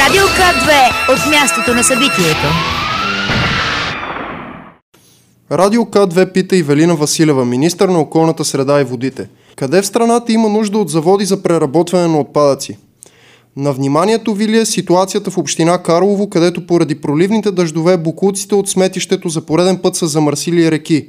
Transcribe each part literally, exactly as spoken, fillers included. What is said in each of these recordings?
Радио К две от мястото на събитието. Радио К две пита Ивелина Василева, министър на околната среда и водите. Къде в страната има нужда от заводи за преработване на отпадъци? На вниманието ви ли е ситуацията в община Карлово, където поради проливните дъждове боклуците от сметището за пореден път са замърсили реки?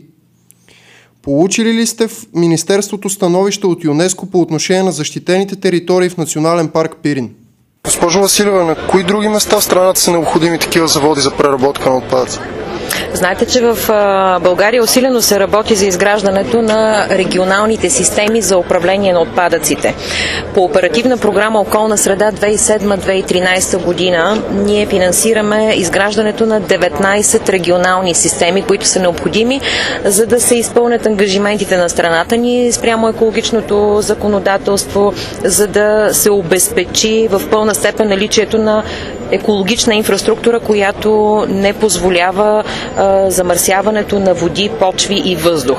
Получили ли сте в Министерството становище от ЮНЕСКО по отношение на защитените територии в Национален парк Пирин? Госпожо Василева, на кои други места в страната са необходими такива заводи за преработка на отпадъци? Знаете, че в България усилено се работи за изграждането на регионалните системи за управление на отпадъците. По оперативна програма Околна среда две хиляди и седма - две хиляди и тринадесета година ние финансираме изграждането на деветнадесет регионални системи, които са необходими, за да се изпълнят ангажиментите на страната ни спрямо екологичното законодателство, за да се обезпечи в пълна степен наличието на екологична инфраструктура, която не позволява а, замърсяването на води, почви и въздух.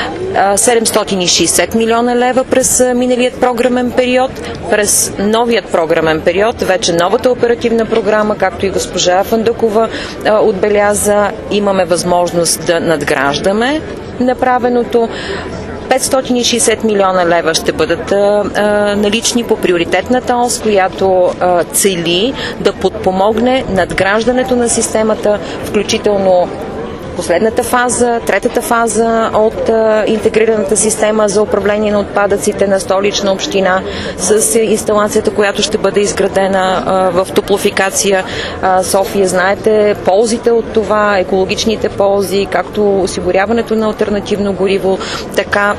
А, седемстотин и шейсет милиона лева през а, миналият програмен период. През новият програмен период, вече новата оперативна програма, както и госпожа Фандъкова а, отбеляза, имаме възможност да надграждаме направеното. петстотин и шейсет милиона лева ще бъдат а, а, налични по приоритетната ос, която а, цели да подпомогне надграждането на системата, включително последната фаза, третата фаза от а, интегрираната система за управление на отпадъците на Столична община с инсталацията, която ще бъде изградена а, в Топлофикация а, София. Знаете ползите от това, екологичните ползи, както осигуряването на алтернативно гориво, така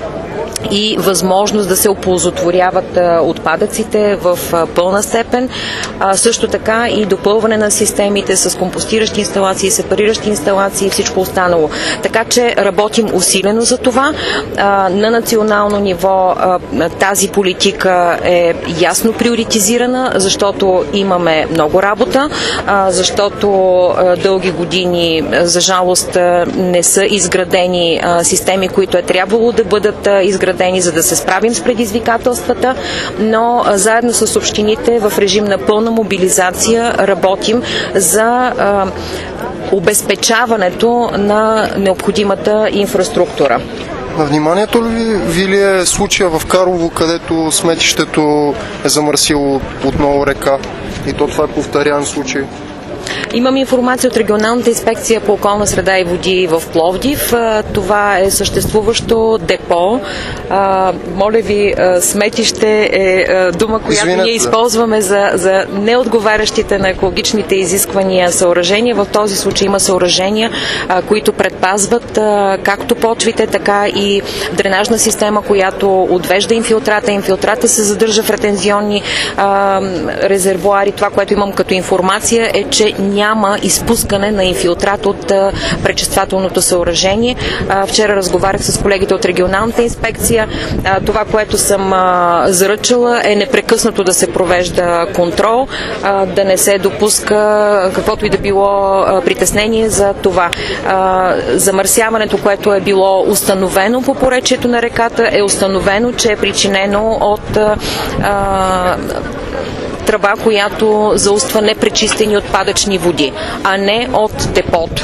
и възможност да се оползотворяват а, отпадъците в а, пълна степен. А, също така и допълване на системите с компостиращи инсталации, сепариращи инсталации и всичко останало. Така че работим усилено за това. А, на национално ниво а, тази политика е ясно приоритизирана, защото имаме много работа, а, защото а, дълги години, за жалост, а, не са изградени а, системи, които е трябвало да бъдат а, изградени, за да се справим с предизвикателствата, но а, заедно с общините в режим на пълна мобилизация работим за а, обезпечаването на необходимата инфраструктура. На вниманието ли ви ли е случая в Карлово, където сметището е замърсило отново река и то това е повторян случай? Имам информация от регионалната инспекция по околна среда и води в Пловдив. Това е съществуващо депо. Моля ви, сметище е дума, която Извинете. ние използваме за, за неотговарящите на екологичните изисквания съоръжения. В този случай има съоръжения, които предпазват както почвите, така и дренажна система, която отвежда инфилтрата. Инфилтрата се задържа в ретензионни резервоари. Това, което имам като информация, е, че няма изпускане на инфилтрат от а, пречиствателното съоръжение. А, вчера разговарях с колегите от регионалната инспекция. А, това, което съм а, заръчала, е непрекъснато да се провежда контрол, а, да не се допуска каквото и да било а, притеснение за това. А, замърсяването, което е било установено по поречието на реката, е установено, че е причинено от а, тръба, която зауства непречистени отпадъчни води, а не от депото.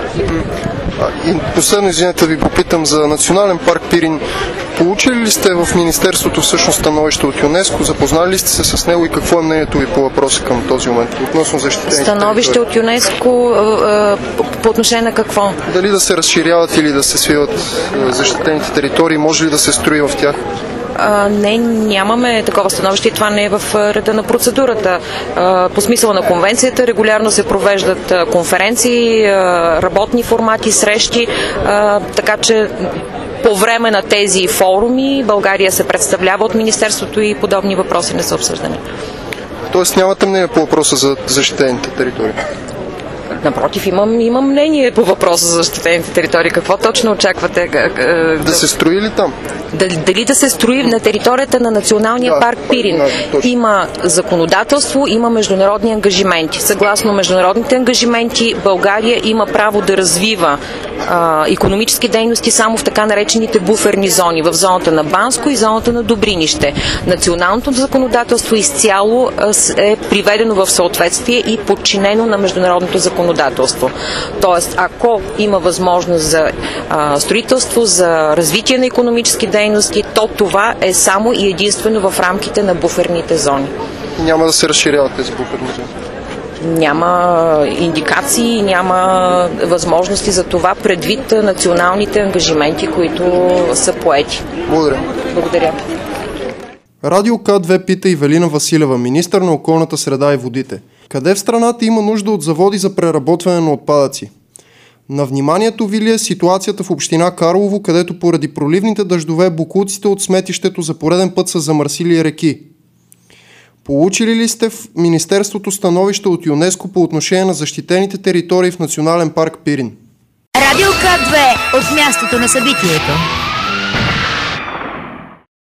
И последно, извинете, ви попитам за Национален парк Пирин. Получили ли сте в Министерството всъщност становище от ЮНЕСКО? Запознали ли сте се с него и какво е мнението ви по въпроса към този момент относно защитените становище територии? От ЮНЕСКО по отношение на какво? Дали да се разширяват или да се свиват защитените територии? Може ли да се строи в тях? А, не, нямаме такова становище и това не е в реда на процедурата. А, по смисъла на конвенцията регулярно се провеждат а, конференции, а, работни формати, срещи, а, така че по време на тези форуми България се представлява от Министерството и подобни въпроси не са обсъждани. Тоест нямате мнение по въпроса за защитените територии? Напротив, имам, имам мнение по въпроса за защитените територии. Какво точно очаквате? Да се строи ли там? Дали, дали да се строи на територията на Националния да, парк Пирин? Да, има законодателство, има международни ангажименти. Съгласно международните ангажименти, България има право да развива а, икономически дейности само в така наречените буферни зони, в зоната на Банско и зоната на Добринище. Националното законодателство изцяло е приведено в съответствие и подчинено на международното законодателство. Тоест, ако има възможност за а, строителство, за развитие на икономически дейности, то това е само и единствено в рамките на буферните зони. Няма да се разширяват тези буферни зони? Няма индикации, няма възможности за това предвид националните ангажименти, които са поети. Благодаря. Благодаря. Радио К две пита Ивелина Василева, министър на околната среда и водите. Къде в страната има нужда от заводи за преработване на отпадъци? На вниманието ви ли е ситуацията в община Карлово, където поради проливните дъждове боклуците от сметището за пореден път са замърсили реки? Получили ли сте в Министерството становище от ЮНЕСКО по отношение на защитените територии в Национален парк Пирин? Радио К две от мястото на събитието.